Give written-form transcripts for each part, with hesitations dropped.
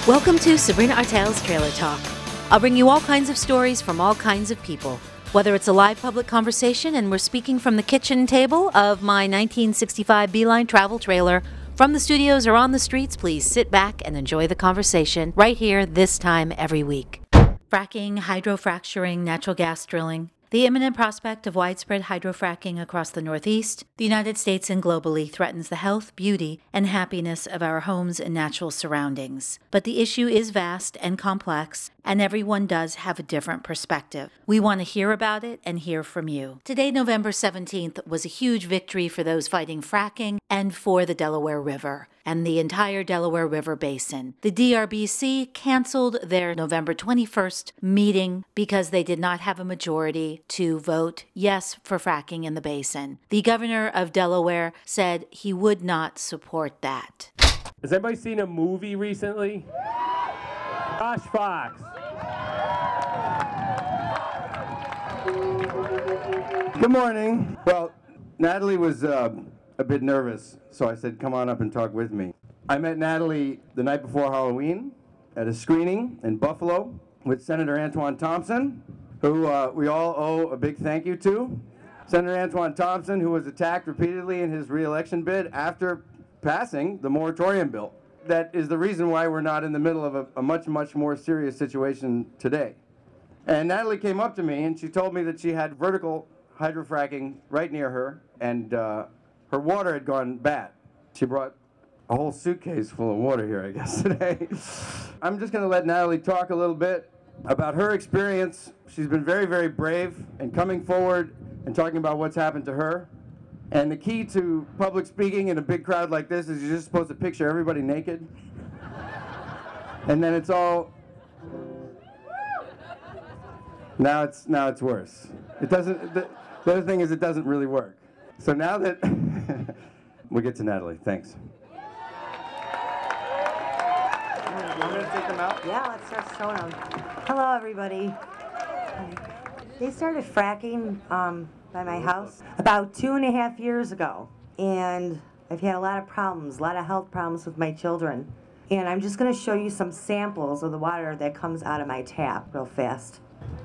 Welcome to Sabrina Artel's Trailer Talk. I'll bring you all kinds of stories from all kinds of people. Whether it's a live public conversation and we're speaking from the kitchen table of my 1965 Beeline travel trailer, from the studios or on the streets, please sit back and enjoy the conversation right here this time every week. Fracking, hydrofracturing, natural gas drilling. The imminent prospect of widespread hydrofracking across the Northeast, the United States and globally threatens the health, beauty, and happiness of our homes and natural surroundings. But the issue is vast and complex, and everyone does have a different perspective. We want to hear about it and hear from you. Today, November 17th, was a huge victory for those fighting fracking and for the Delaware River and the entire Delaware River Basin. The DRBC canceled their November 21st meeting because they did not have a majority to vote yes for fracking in the basin. The governor of Delaware said he would not support that. Has anybody seen a movie recently? Josh Fox. Good morning. Well, Natalie was a bit nervous, so I said, come on up and talk with me. I met Natalie the night before Halloween at a screening in Buffalo with Senator Antoine Thompson, who we all owe a big thank you to. Senator Antoine Thompson, who was attacked repeatedly in his re-election bid after passing the moratorium bill. That is the reason why we're not in the middle of a much, much more serious situation today. And Natalie came up to me and she told me that she had vertical hydrofracking right near her, and her water had gone bad. She brought a whole suitcase full of water here, I guess, today. I'm just going to let Natalie talk a little bit about her experience. She's been very, very brave in coming forward and talking about what's happened to her. And the key to public speaking in a big crowd like this is you're just supposed to picture everybody naked. And then it's all... Now it's worse. It doesn't... The other thing is it doesn't really work. So now that... We'll get to Natalie. Thanks. I'm going to take them out? Yeah, let's start showing them. Hello, everybody. They started fracking by my house about 2.5 years ago. And I've had a lot of problems, a lot of health problems with my children. And I'm just going to show you some samples of the water that comes out of my tap real fast.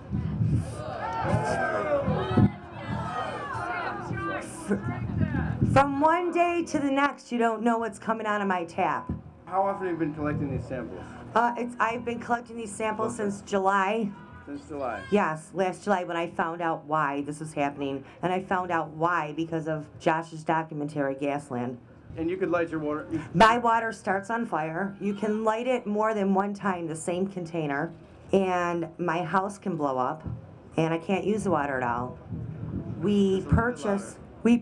From one day to the next, you don't know what's coming out of my tap. How often have you been collecting these samples? I've been collecting these samples since July. Since July? Yes, last July when I found out why this was happening. And I found out why because of Josh's documentary, Gasland. And you could light your water? My water starts on fire. You can light it more than one time, the same container. And my house can blow up. And I can't use the water at all. We purchase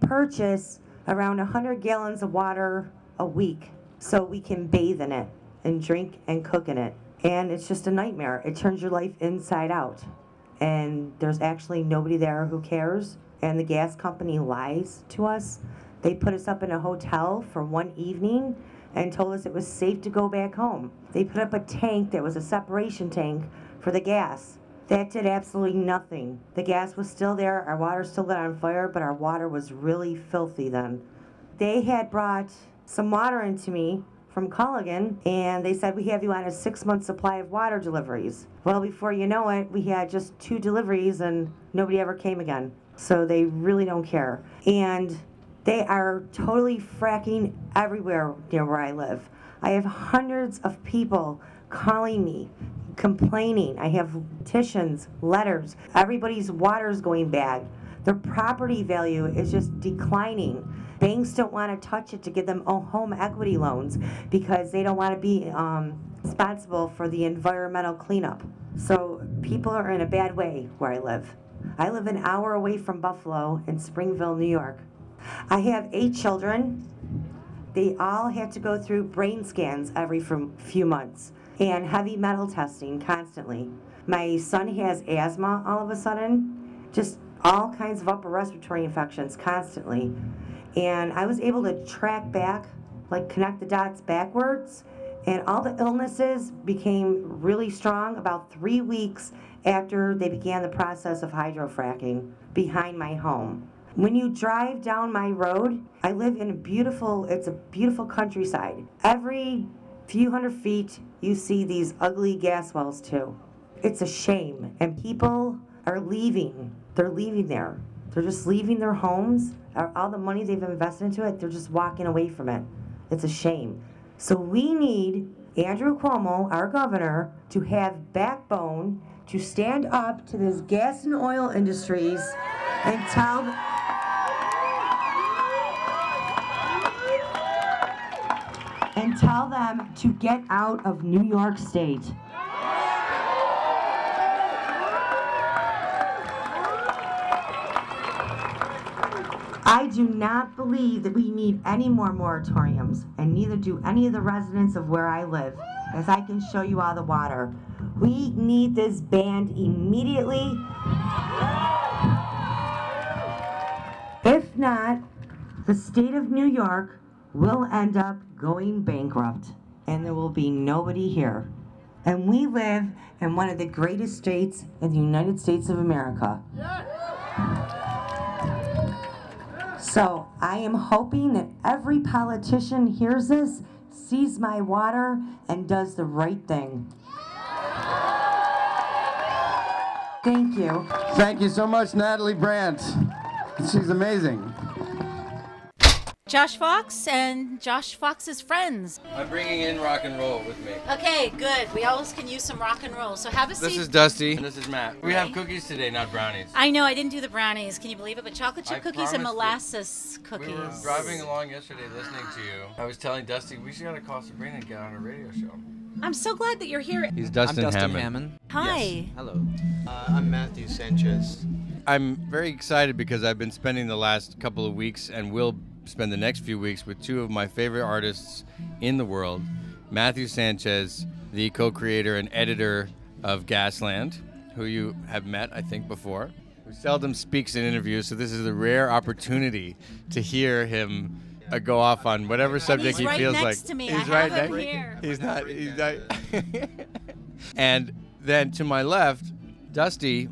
around 100 gallons of water a week so we can bathe in it and drink and cook in it. And it's just a nightmare. It turns your life inside out. And there's actually nobody there who cares. And the gas company lies to us. They put us up in a hotel for one evening and told us it was safe to go back home. They put up a tank that was a separation tank for the gas. That did absolutely nothing. The gas was still there, our water still lit on fire, but our water was really filthy then. They had brought some water into me from Culligan, and they said, we have you on a 6-month supply of water deliveries. Well, before you know it, we had just 2 deliveries and nobody ever came again. So they really don't care. And they are totally fracking everywhere near where I live. I have hundreds of people calling me, complaining. I have petitions, letters. Everybody's water's going bad. Their property value is just declining. Banks don't want to touch it to give them home equity loans because they don't want to be responsible for the environmental cleanup. So people are in a bad way where I live. I live an hour away from Buffalo in Springville, New York. I have 8 children. They all have to go through brain scans every few months and heavy metal testing constantly. My son has asthma all of a sudden, just all kinds of upper respiratory infections constantly. And I was able to track back, like connect the dots backwards, and all the illnesses became really strong about 3 weeks after they began the process of hydrofracking behind my home. When you drive down my road, I live in it's a beautiful countryside. Every few hundred feet, you see these ugly gas wells too. It's a shame, and people are leaving. They're leaving there. They're just leaving their homes. All the money they've invested into it, they're just walking away from it. It's a shame. So we need Andrew Cuomo, our governor, to have backbone to stand up to this gas and oil industries and tell them to get out of New York State. I do not believe that we need any more moratoriums, and neither do any of the residents of where I live, as I can show you all the water. We need this banned immediately. If not, the state of New York will end up going bankrupt, and there will be nobody here. And we live in one of the greatest states in the United States of America. So I am hoping that every politician hears this, sees my water, and does the right thing. Thank you. Thank you so much, Natalie Brandt. She's amazing. Josh Fox and Josh Fox's friends. I'm bringing in rock and roll with me. Okay, good. We always can use some rock and roll. So have a seat. This is Dusty. And this is Matt. We have cookies today, not brownies. I know, I didn't do the brownies. Can you believe it? But chocolate chip I cookies and promised molasses cookies. We were driving along yesterday listening to you. I was telling Dusty we should gotta call Sabrina and get on a radio show. I'm so glad that you're here. He's I'm Dustin Hammond. Hi. Yes. Hello. I'm Matthew Sanchez. I'm very excited because I've been spending the last couple of weeks and will spend the next few weeks with two of my favorite artists in the world. Matthew Sanchez, the co-creator and editor of Gasland, who you have met, I think, before, who seldom speaks in interviews, so this is a rare opportunity to hear him go off on whatever subject he right feels next like. To me. He's I right have him next. here. He's not. And then to my left, Dusty,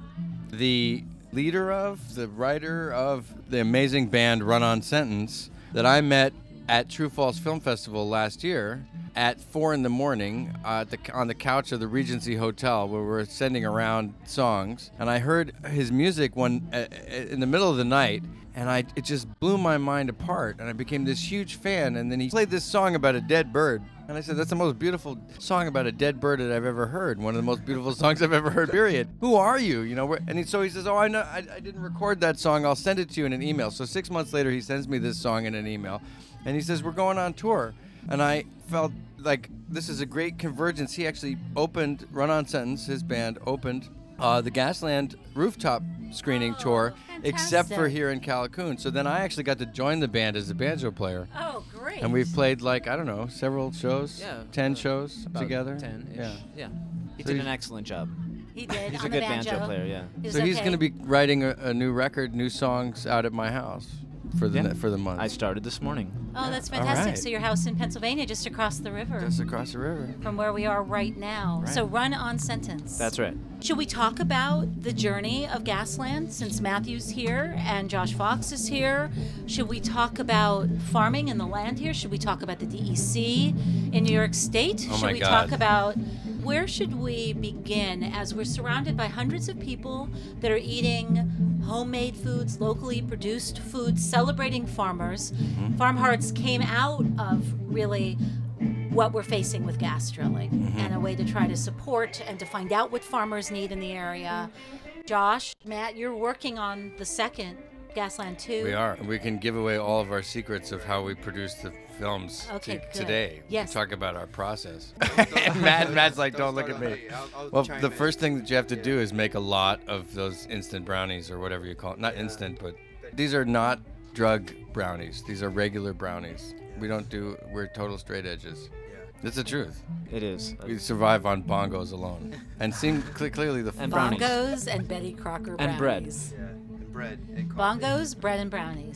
the leader of, the writer of the amazing band Run On Sentence that I met at True Falls Film Festival last year at 4 in the morning on the couch of the Regency Hotel where we're sending around songs. And I heard his music in the middle of the night, and it just blew my mind apart, and I became this huge fan. And then he played this song about a dead bird. And I said, that's the most beautiful song about a dead bird that I've ever heard. One of the most beautiful songs I've ever heard, period. Who are you? So he says, oh, I know, I didn't record that song. I'll send it to you in an email. So 6 months later, he sends me this song in an email. And he says, we're going on tour. And I felt like this is a great convergence. He actually opened, Run On Sentence, his band, opened the Gasland rooftop screening tour, except for here in Callicoon. So then I actually got to join the band as a banjo player. Oh, great. And we've played several shows, 10 shows About together. 10-ish. Yeah. He So did he's- an excellent job. He did. He's on a the good banjo player, yeah. It was So he's okay. going to be writing a new record, new songs out at my house for the month. I started this morning. Oh, that's All fantastic. right. So your house in Pennsylvania, just across the river Just across the river. from where we are right now. Right. So Run On Sentence. That's right. Should we talk about the journey of Gasland since Matthew's here and Josh Fox is here? Should we talk about farming and the land here? Should we talk about the DEC in New York State? Oh Should my we God. talk about where should we begin as we're surrounded by hundreds of people that are eating homemade foods, locally produced foods, celebrating farmers? Mm-hmm. Farm Hearts came out of really what we're facing with gas drilling Mm-hmm. and a way to try to support and to find out what farmers need in the area. Josh, Matt, you're working on the second Gasland 2. We are. We can give away all of our secrets of how we produce the films Okay, good. today. Yes. Talk about our process. Matt's like, don't look at me. Well, the first thing that you have to do is make a lot of those instant brownies or whatever you call it. Not instant, but these are not drug brownies. These are regular brownies. We're total straight edges. It's the truth. It is. We survive on bongos alone. And seem clearly the And brownies. Bongos and Betty Crocker And bread. brownies. And bread. And coffee. Bongos, bread, and brownies.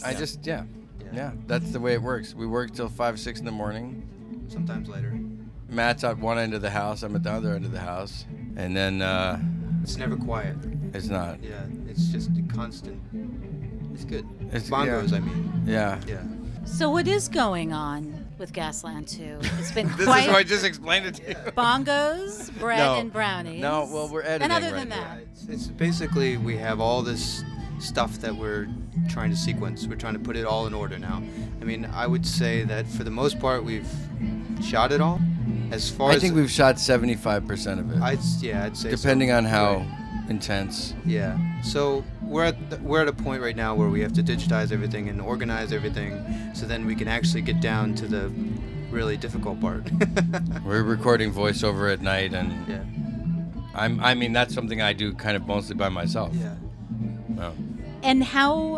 Yeah, that's the way it works. We work till 5, 6 in the morning. Sometimes later. Matt's at one end of the house. I'm at the other end of the house. And then It's never quiet. it's not. Yeah, it's just a constant. It's good. It's- Bongos, yeah. I mean. Yeah. Yeah. So what is going on with with Gasland 2? It's been This quite is how I just explained it to you. bongos, bread, No. and brownies. No, well, we're editing And other right than now. that, It's basically we have all this stuff that we're trying to sequence. We're trying to put it all in order now. I mean, I would say that for the most part we've shot it all. As far I as think we've shot 75% of it, I'd say depending so. on how Right. intense. Yeah. So we're at a point right now where we have to digitize everything and organize everything, so then we can actually get down to the really difficult part. We're recording voiceover at night, and Yeah. I mean, that's something I do kind of mostly by myself. Yeah. No. and how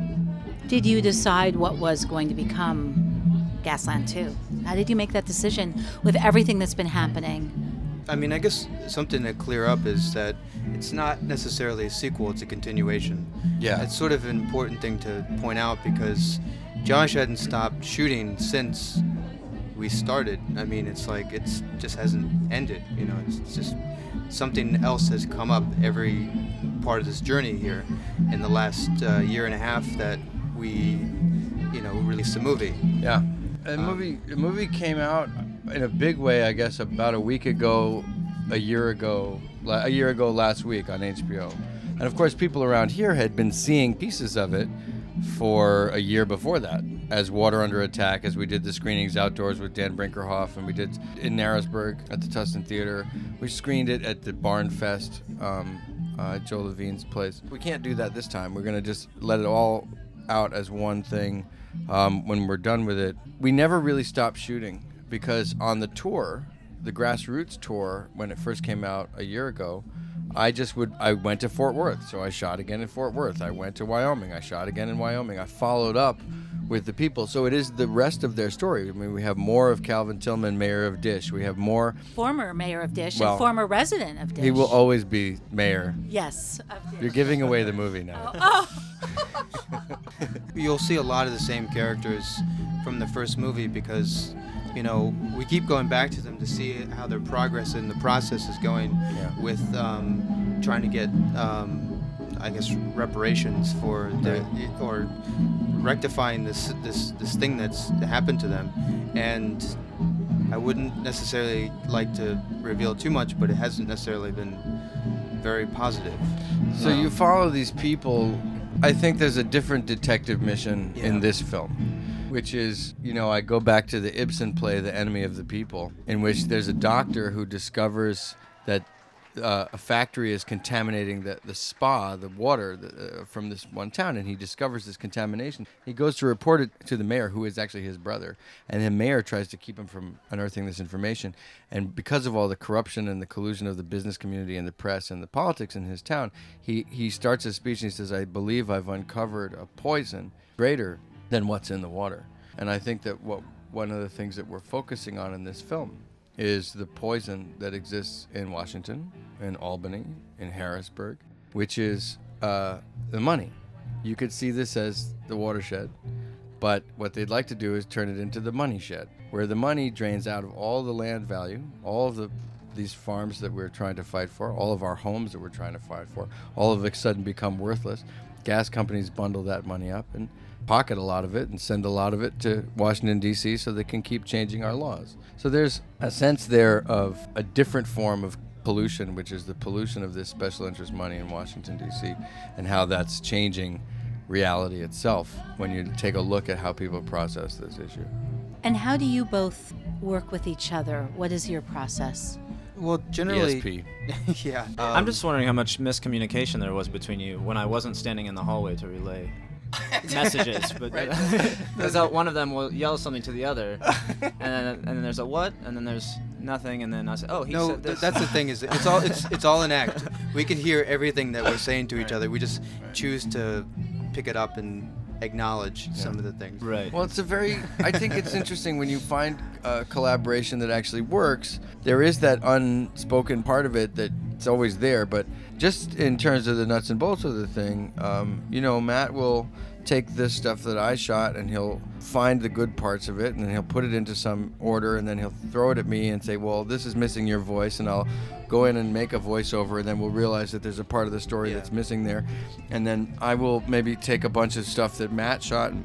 did you decide what was going to become Gasland 2? How did you make that decision with everything that's been happening? I mean, I guess something to clear up is that it's not necessarily a sequel, it's a continuation. Yeah. It's sort of an important thing to point out because Josh hadn't stopped shooting since we started. I mean, it's like it's just hasn't ended, you know, it's just something else has come up every part of this journey here in the last year and a half that we, you know, released the movie. Yeah. The movie came out in a big way, I guess, about a week ago, a year ago last week on HBO. And of course, people around here had been seeing pieces of it for a year before that, as Water Under Attack, as we did the screenings outdoors with Dan Brinkerhoff, and we did in Narrowsburg at the Tustin Theater. We screened it at the Barn Fest, Joe Levine's place. We can't do that this time. We're going to just let it all out as one thing when we're done with it. We never really stopped shooting because on the tour, the Grassroots tour, when it first came out a year ago, I went to Fort Worth, so I shot again in Fort Worth. I went to Wyoming, I shot again in Wyoming. I followed up with the people, so it is the rest of their story. I mean, we have more of Calvin Tillman, mayor of Dish. We have more. Former mayor of Dish Well, and former resident of Dish. He will always be mayor. Yes, of Dish. You're giving away the movie now. You'll see a lot of the same characters from the first movie because, you know, we keep going back to them to see how their progress in the process is going with trying to get, I guess, reparations for or rectifying this thing that's happened to them. And I wouldn't necessarily like to reveal too much, but it hasn't necessarily been very positive. So you follow these people. I think there's a different detective mission in this film, which is, you know, I go back to the Ibsen play, The Enemy of the People, in which there's a doctor who discovers that a factory is contaminating the spa, the water from this one town, and he discovers this contamination. He goes to report it to the mayor, who is actually his brother, and the mayor tries to keep him from unearthing this information. And because of all the corruption and the collusion of the business community and the press and the politics in his town, he starts his speech and he says, "I believe I've uncovered a poison greater than what's in the water." And I think that one of the things that we're focusing on in this film is the poison that exists in Washington, in Albany, in Harrisburg, which is the money. You could see this as the watershed, but what they'd like to do is turn it into the money shed, where the money drains out of all the land value, all of these farms that we're trying to fight for, all of our homes that we're trying to fight for, all of a sudden become worthless. Gas companies bundle that money up and pocket a lot of it and send a lot of it to Washington, D.C. so they can keep changing our laws. So there's a sense there of a different form of pollution, which is the pollution of this special interest money in Washington, D.C., and how that's changing reality itself when you take a look at how people process this issue. And how do you both work with each other? What is your process? Well, generally, ESP. yeah. I'm just wondering how much miscommunication there was between you when I wasn't standing in the hallway to relay messages, but because one of them will yell something to the other, and then there's a what, and then there's nothing, and then I say, "Oh, he said this." That's the thing is it's all an act. We can hear everything that we're saying to each other. We just choose to pick it up and acknowledge some of the things. Right. Well, I think it's interesting when you find a collaboration that actually works. There is that unspoken part of it that's always there, but just in terms of the nuts and bolts of the thing, you know, Matt will take this stuff that I shot and he'll find the good parts of it and then he'll put it into some order and then he'll throw it at me and say, well, this is missing your voice, and I'll go in and make a voiceover, and then we'll realize that there's a part of the story that's missing there. And then I will maybe take a bunch of stuff that Matt shot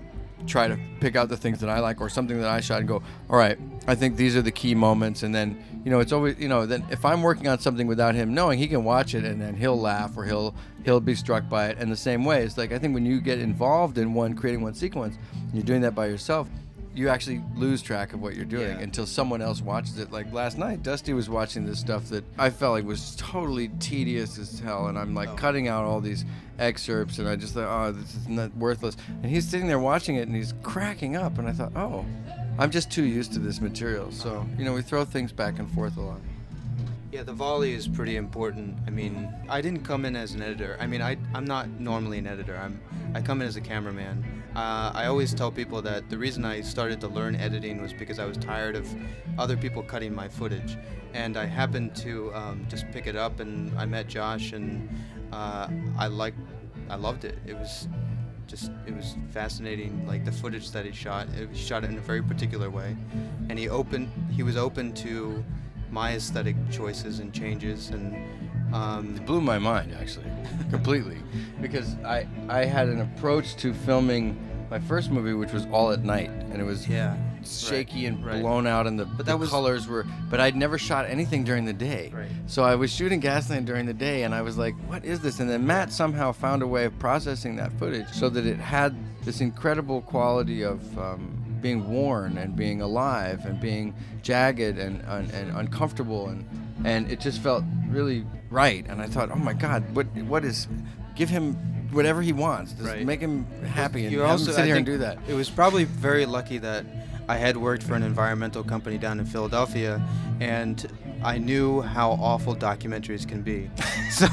try to pick out the things that I like or something that I shot and go, all right, I think these are the key moments. And then, it's always, then if I'm working on something without him knowing, he can watch it and then he'll laugh or he'll be struck by it. And the same way, it's like, I think when you get involved in creating one sequence, and you're doing that by yourself, you actually lose track of what you're doing until someone else watches it. Like last night, Dusty was watching this stuff that I felt like was totally tedious as hell, and I'm like cutting out all these excerpts, and I just thought, oh, this is not worthless. And he's sitting there watching it, and he's cracking up, and I thought, oh, I'm just too used to this material. So, we throw things back and forth a lot. Yeah, the volley is pretty important. I mean, I didn't come in as an editor. I mean, I'm not normally an editor. I come in as a cameraman. I always tell people that the reason I started to learn editing was because I was tired of other people cutting my footage. And I happened to just pick it up, and I met Josh, and I loved it. It was fascinating, like the footage that he shot. He shot it in a very particular way. And he was open to my aesthetic choices and changes, and it blew my mind actually completely, because I had an approach to filming my first movie which was all at night, and it was shaky and blown out, and the colors were, but I'd never shot anything during the day. So I was shooting Gasland during the day, and I was like, what is this? And then Matt somehow found a way of processing that footage so that it had this incredible quality of being worn and being alive and being jagged and uncomfortable, and it just felt really right. And I thought, oh my God, what is, give him whatever he wants, just make him happy, and have him sit here and do that. It was probably very lucky that I had worked for an environmental company down in Philadelphia, and I knew how awful documentaries can be. So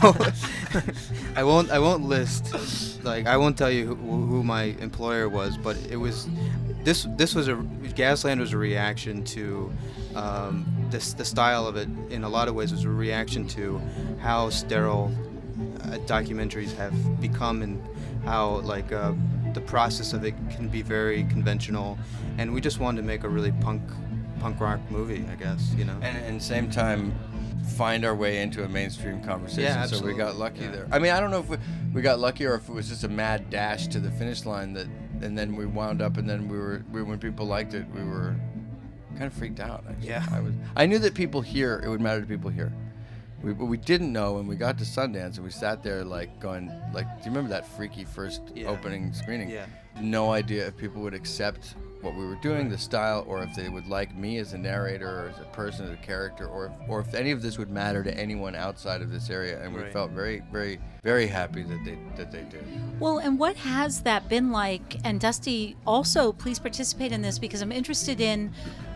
I won't list, like, I won't tell you who my employer was, but it was this was Gasland was a reaction to the style of it. In a lot of ways was a reaction to how sterile documentaries have become, and how the process of it can be very conventional, and we just wanted to make a really punk rock movie, I guess, And at the same time, find our way into a mainstream conversation. Yeah, absolutely. So we got lucky there. I mean, I don't know if we got lucky or if it was just a mad dash to the finish line and then we wound up, and then we when people liked it, we were kind of freaked out. Actually. Yeah. I knew that people here, it would matter to people here. But we didn't know when we got to Sundance, and we sat there going, do you remember that freaky first opening screening? Yeah. No idea if people would accept what we were doing, the style, or if they would like me as a narrator, or as a person, as a character, or if any of this would matter to anyone outside of this area. And we felt very, very, very happy that they did. Well, and what has that been like? And Dusty, also please participate in this, because I'm interested in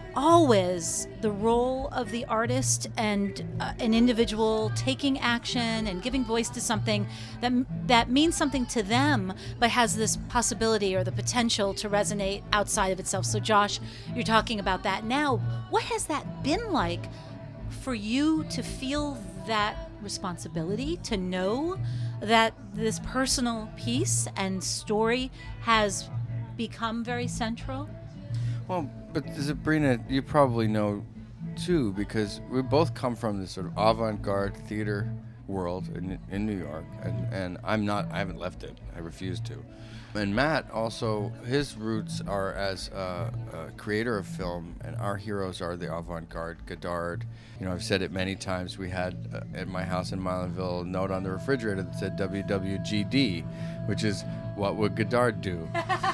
always the role of the artist and an individual taking action and giving voice to something that means something to them, but has this possibility or the potential to resonate outside of itself. So Josh, you're talking about that now. What has that been like for you to feel that responsibility, to know that this personal piece and story has become very central? Well, but Sabrina, you probably know too, because we both come from this sort of avant-garde theater world in New York, and I haven't left it. I refuse to. And Matt also, his roots are as a creator of film, and our heroes are the avant-garde. Godard, I've said it many times. We had at my house in Milanville a note on the refrigerator that said WWGD, which is what would Godard do?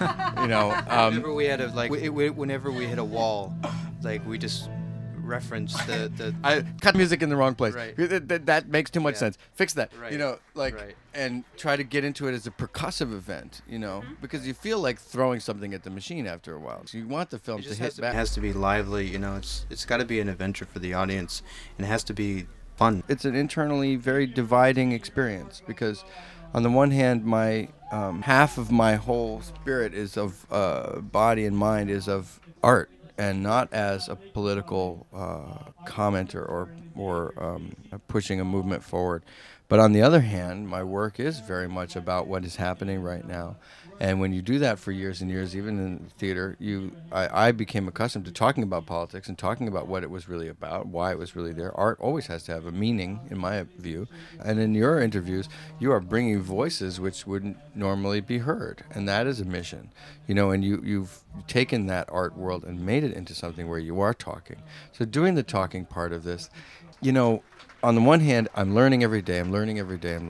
Whenever we had whenever we hit a wall, we just reference the I cut music in the wrong place. Right. That makes too much sense. Fix that. Right. And try to get into it as a percussive event, because you feel like throwing something at the machine after a while. So you want the film to hit back. It has to be lively, it's got to be an adventure for the audience, and it has to be fun. It's an internally very dividing experience, because on the one hand, my half of my whole spirit is of body and mind is of art, and not as a political commenter or pushing a movement forward. But on the other hand, my work is very much about what is happening right now. And when you do that for years and years, even in theater, I became accustomed to talking about politics and talking about what it was really about, why it was really there. Art always has to have a meaning, in my view. And in your interviews, you are bringing voices which wouldn't normally be heard, and that is a mission. And you've taken that art world and made it into something where you are talking. So doing the talking part of this, on the one hand, I'm learning every day. I'm learning every day.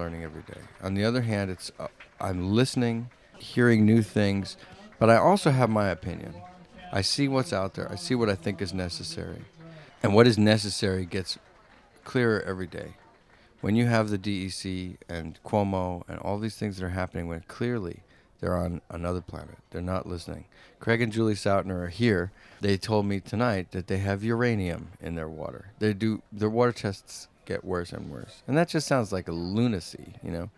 On the other hand, I'm listening, hearing new things, but I also have my opinion. I see what's out there. I see what I think is necessary. And what is necessary gets clearer every day. When you have the DEC and Cuomo and all these things that are happening, when clearly they're on another planet, they're not listening. Craig and Julie Sautner are here. They told me tonight that they have uranium in their water. Their water tests get worse and worse. And that just sounds like a lunacy,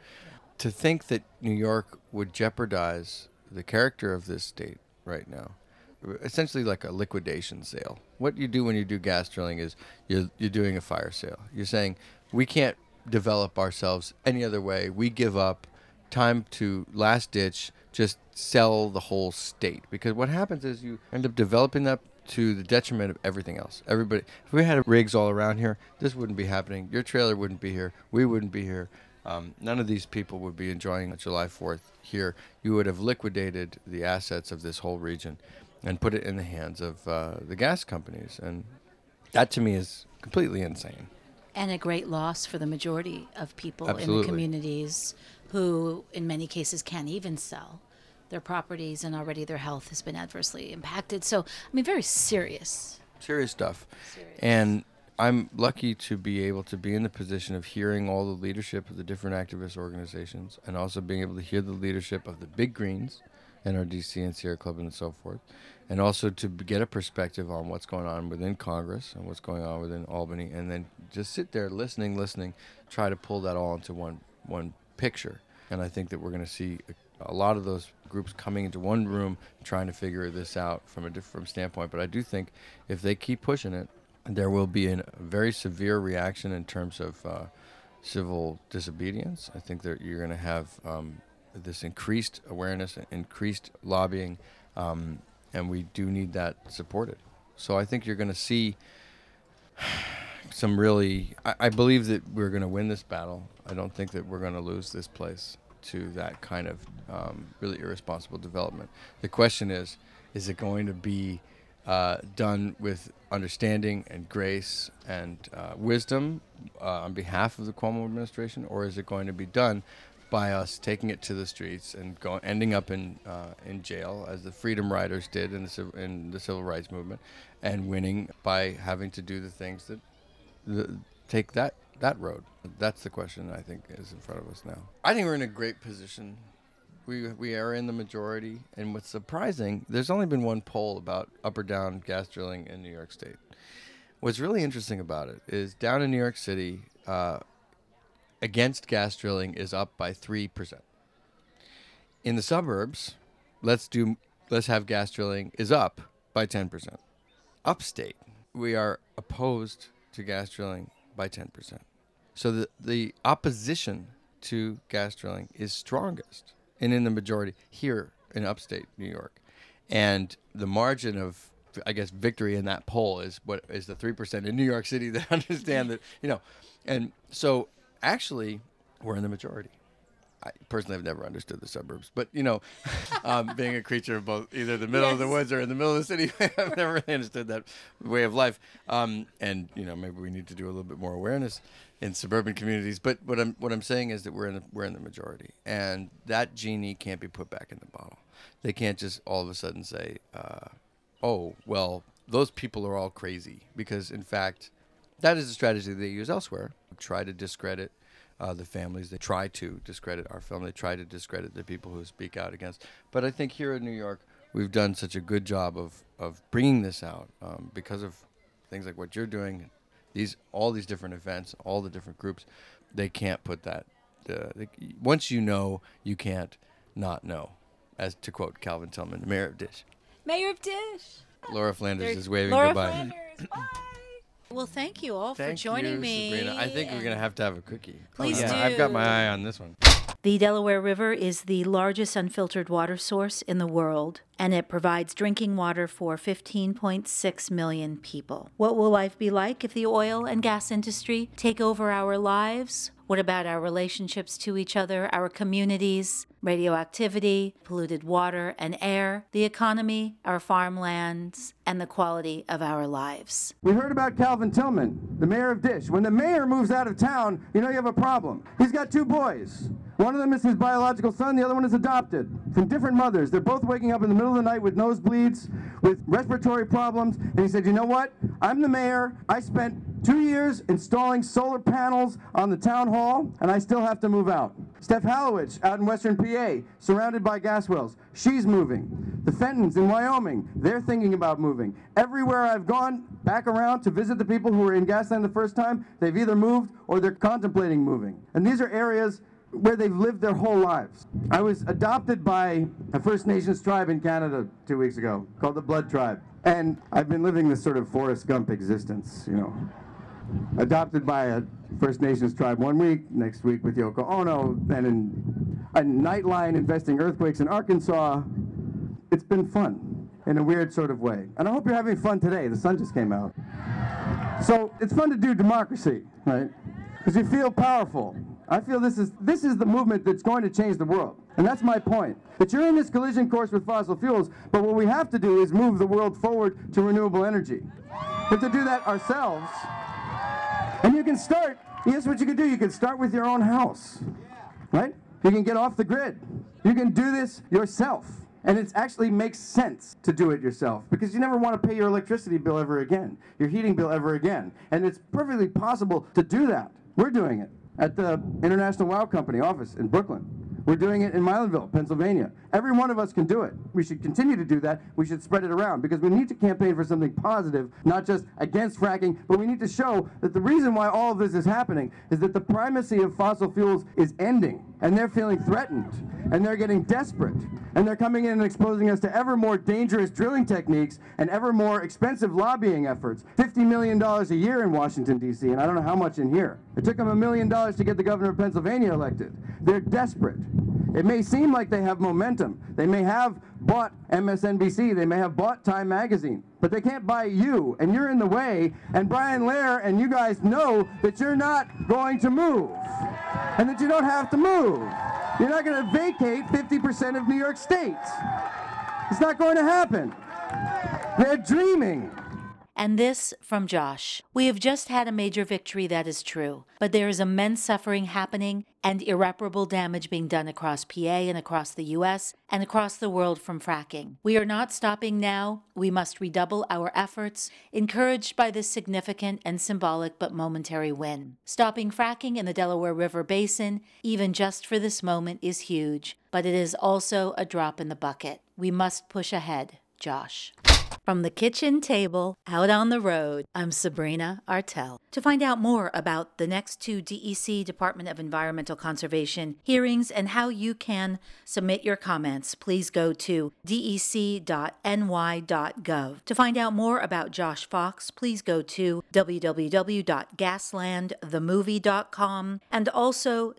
To think that New York would jeopardize the character of this state right now, essentially like a liquidation sale. What you do when you do gas drilling is you're doing a fire sale. You're saying, we can't develop ourselves any other way. We give up. Time to last ditch, just sell the whole state. Because what happens is you end up developing that to the detriment of everything else. Everybody, if we had rigs all around here, this wouldn't be happening. Your trailer wouldn't be here. We wouldn't be here. None of these people would be enjoying July 4th here. You would have liquidated the assets of this whole region and put it in the hands of the gas companies. And that, to me, is completely insane. And a great loss for the majority of people Absolutely. in the communities who, in many cases, can't even sell their properties, and already their health has been adversely impacted. So, very serious. Serious stuff. And I'm lucky to be able to be in the position of hearing all the leadership of the different activist organizations, and also being able to hear the leadership of the Big Greens, NRDC and Sierra Club and so forth, and also to get a perspective on what's going on within Congress and what's going on within Albany, and then just sit there listening, try to pull that all into one picture. And I think that we're going to see a lot of those groups coming into one room trying to figure this out from a different standpoint. But I do think if they keep pushing it, there will be a very severe reaction in terms of civil disobedience. I think that you're going to have this increased awareness, increased lobbying, and we do need that supported. So I think you're going to see some really... I believe that we're going to win this battle. I don't think that we're going to lose this place to that kind of really irresponsible development. The question is it going to be done with understanding and grace and wisdom on behalf of the Cuomo administration, or is it going to be done by us taking it to the streets and ending up in jail, as the Freedom Riders did in the Civil Rights Movement, and winning by having to do the things that take that road? That's the question I think is in front of us now. I think we're in a great position. We are in the majority, and what's surprising, there's only been one poll about up or down gas drilling in New York State. What's really interesting about it is down in New York City, against gas drilling is up by 3%. In the suburbs, let's have gas drilling is up by 10%. Upstate, we are opposed to gas drilling by 10%. So the opposition to gas drilling is strongest and in the majority here in upstate New York. And the margin of, I guess, victory in that poll is what is the 3% in New York City that understand that, and so actually we're in the majority. I personally have never understood the suburbs, but being a creature of both either the middle of the woods or in the middle of the city, I've never really understood that way of life. And maybe we need to do a little bit more awareness in suburban communities. But what I'm saying is that we're in the majority, and that genie can't be put back in the bottle. They can't just all of a sudden say, "Oh, well, those people are all crazy," because in fact, that is a strategy they use elsewhere. Try to discredit the families. They try to discredit our film. They try to discredit the people who speak out against. But I think here in New York, we've done such a good job of bringing this out because of things like what you're doing, all these different events, all the different groups. They can't put that. Once you know, you can't not know, as to quote Calvin Tillman, Mayor of Dish. Mayor of Dish. Laura Flanders is waving Laura goodbye. Flanders, bye. Well, thank you all for Thank joining you, me. Sabrina. I think we're going to have a cookie. Please do. do. I've got my eye on this one. The Delaware River is the largest unfiltered water source in the world, and it provides drinking water for 15.6 million people. What will life be like if the oil and gas industry take over our lives? What about our relationships to each other, our communities, radioactivity, polluted water and air, the economy, our farmlands, and the quality of our lives? We heard about Calvin Tillman, the mayor of Dish. When the mayor moves out of town, you know you have a problem. He's got 2 boys. One of them is his biological son, the other one is adopted from different mothers. They're both waking up in the middle of the night with nosebleeds, with respiratory problems. And he said, you know what? I'm the mayor. I spent 2 years installing solar panels on the town hall, and I still have to move out. Steph Hallowich out in western PA, surrounded by gas wells. She's moving. The Fentons in Wyoming, they're thinking about moving. Everywhere I've gone back around to visit the people who were in Gasland the first time, they've either moved or they're contemplating moving. And these are areas where they've lived their whole lives. I was adopted by a First Nations tribe in Canada 2 weeks ago called the Blood Tribe. And I've been living this sort of Forrest Gump existence, you know. Adopted by a First Nations tribe 1 week, next week with Yoko Ono, then in a Nightline investing earthquakes in Arkansas. It's been fun in a weird sort of way. And I hope you're having fun today. The sun just came out. So it's fun to do democracy, right? Because you feel powerful. I feel this is the movement that's going to change the world. And that's my point. That you're in this collision course with fossil fuels, but what we have to do is move the world forward to renewable energy. We have to do that ourselves. And you can start, here's what you can do. You can start with your own house, right? You can get off the grid. You can do this yourself. And it actually makes sense to do it yourself because you never want to pay your electricity bill ever again, your heating bill ever again. And it's perfectly possible to do that. We're doing it at the International Wow Company office in Brooklyn. We're doing it in Milanville, Pennsylvania. Every one of us can do it. We should continue to do that. We should spread it around because we need to campaign for something positive, not just against fracking, but we need to show that the reason why all of this is happening is that the primacy of fossil fuels is ending, and they're feeling threatened, and they're getting desperate, and they're coming in and exposing us to ever more dangerous drilling techniques and ever more expensive lobbying efforts. $50 million a year in Washington, D.C., and I don't know how much in here. It took them $1 million to get the governor of Pennsylvania elected. They're desperate. It may seem like they have momentum. They may have bought MSNBC. They may have bought Time Magazine. But they can't buy you, and you're in the way. And Brian Lehrer and you guys know that you're not going to move, and that you don't have to move. You're not going to vacate 50% of New York State. It's not going to happen. They're dreaming. And this from Josh. We have just had a major victory, that is true, but there is immense suffering happening and irreparable damage being done across PA and across the U.S. and across the world from fracking. We are not stopping now. We must redouble our efforts, encouraged by this significant and symbolic but momentary win. Stopping fracking in the Delaware River Basin, even just for this moment, is huge, but it is also a drop in the bucket. We must push ahead, Josh. From the kitchen table out on the road, I'm Sabrina Artel. To find out more about the next 2 DEC Department of Environmental Conservation hearings and how you can submit your comments, please go to dec.ny.gov. To find out more about Josh Fox, please go to www.gaslandthemovie.com and also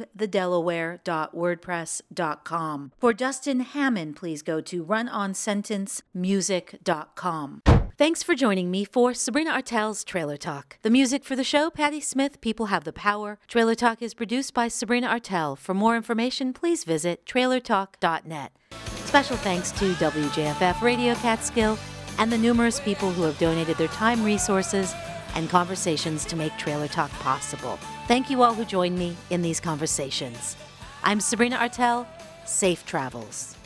savethedelaware.wordpress.com. For Dustin Hammond, please go to runonsentencemusic.com. Thanks for joining me for Sabrina Artel's Trailer Talk. The music for the show, Patti Smith, People Have the Power. Trailer Talk is produced by Sabrina Artel. For more information, please visit trailertalk.net. Special thanks to WJFF Radio Catskill and the numerous people who have donated their time, resources, and conversations to make Trailer Talk possible. Thank you all who joined me in these conversations. I'm Sabrina Artel. Safe travels.